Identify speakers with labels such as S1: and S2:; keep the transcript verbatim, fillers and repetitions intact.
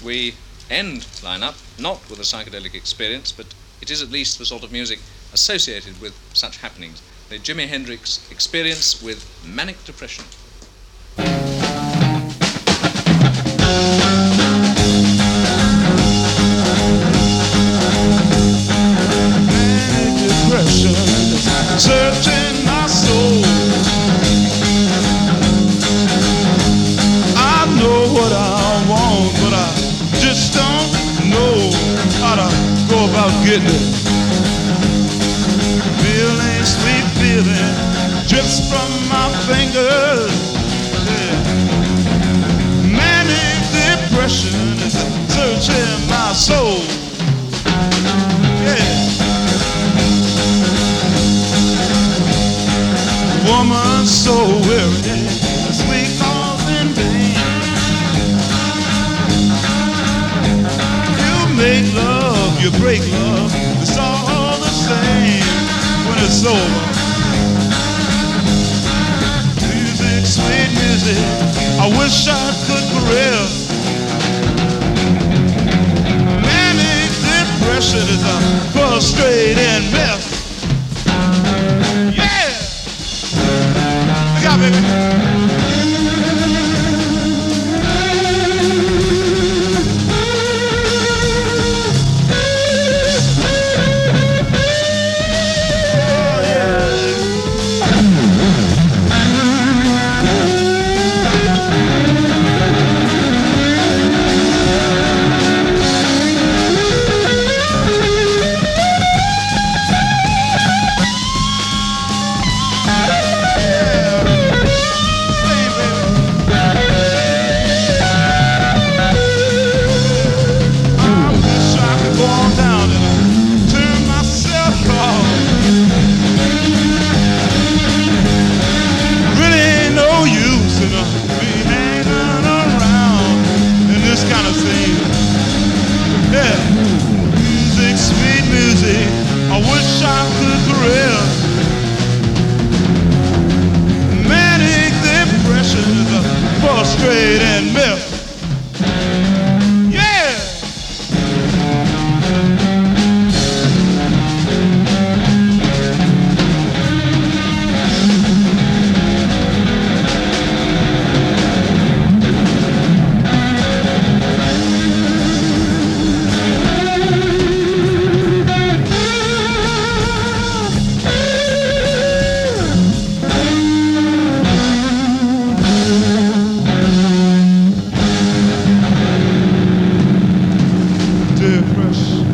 S1: we end line-up not with a psychedelic experience, but it is at least the sort of music associated with such happenings. The Jimi Hendrix Experience with Manic Depression.
S2: Manic depression searching my soul. I know what I want, but I just don't know how to go about getting it. Feeling, sweet feeling drips from my fingers. Yeah. Manic depression is searching my soul. Yeah. Woman so weary, sweet calls in vain. You make love, you break love, it's all the same when it's over. Music, sweet music, I wish I could caress. Manic depression is a frustrating mess. Yeah! Yeah, baby. Depression.